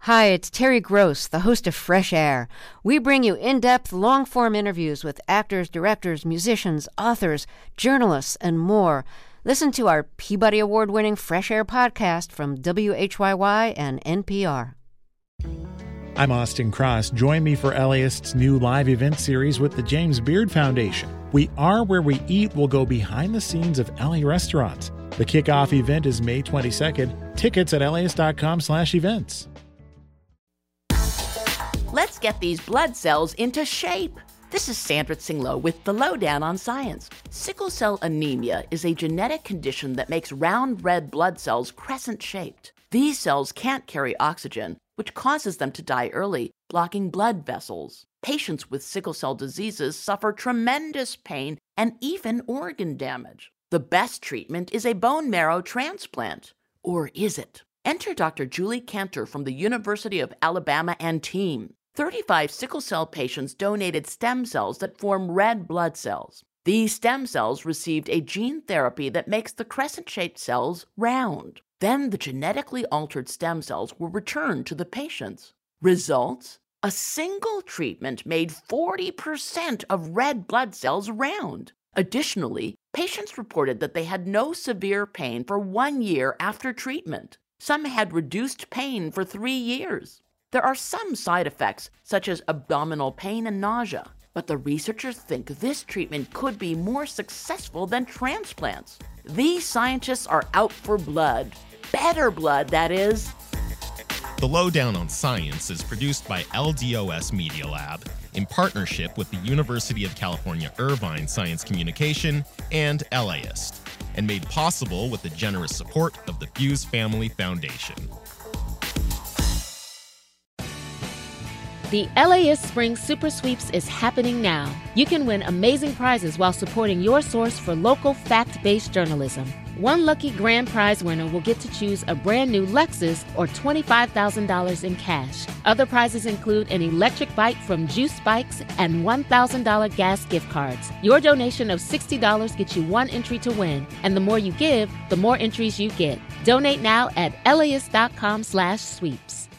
Hi, it's Terry Gross, the host of Fresh Air. We bring you in-depth, long-form interviews with actors, directors, musicians, authors, journalists, and more. Listen to our Peabody Award-winning Fresh Air podcast from WHYY and NPR. I'm Austin Cross. Join me for LAist's new live event series with the James Beard Foundation. We Are Where We Eat will go behind the scenes of LA restaurants. The kickoff event is May 22nd. Tickets at laist.com/events. Let's get these blood cells into shape. This is Sandra Tsinglow with the Lowdown on Science. Sickle cell anemia is a genetic condition that makes round red blood cells crescent-shaped. These cells can't carry oxygen, which causes them to die early, blocking blood vessels. Patients with sickle cell diseases suffer tremendous pain and even organ damage. The best treatment is a bone marrow transplant. Or is it? Enter Dr. Julie Cantor from the University of Alabama and team. 35 sickle cell patients donated stem cells that form red blood cells. These stem cells received a gene therapy that makes the crescent-shaped cells round. Then the genetically altered stem cells were returned to the patients. Results? A single treatment made 40% of red blood cells round. Additionally, patients reported that they had no severe pain for 1 year after treatment. Some had reduced pain for 3 years. There are some side effects, such as abdominal pain and nausea, but the researchers think this treatment could be more successful than transplants. These scientists are out for blood. Better blood, that is. The Lowdown on Science is produced by LDOS Media Lab in partnership with the University of California, Irvine Science Communication and LAist, and made possible with the generous support of the Fuse Family Foundation. The LAist Spring Super Sweeps is happening now. You can win amazing prizes while supporting your source for local fact-based journalism. One lucky grand prize winner will get to choose a brand new Lexus or $25,000 in cash. Other prizes include an electric bike from Juice Bikes and $1,000 gas gift cards. Your donation of $60 gets you one entry to win, and the more you give, the more entries you get. Donate now at laist.com/sweeps.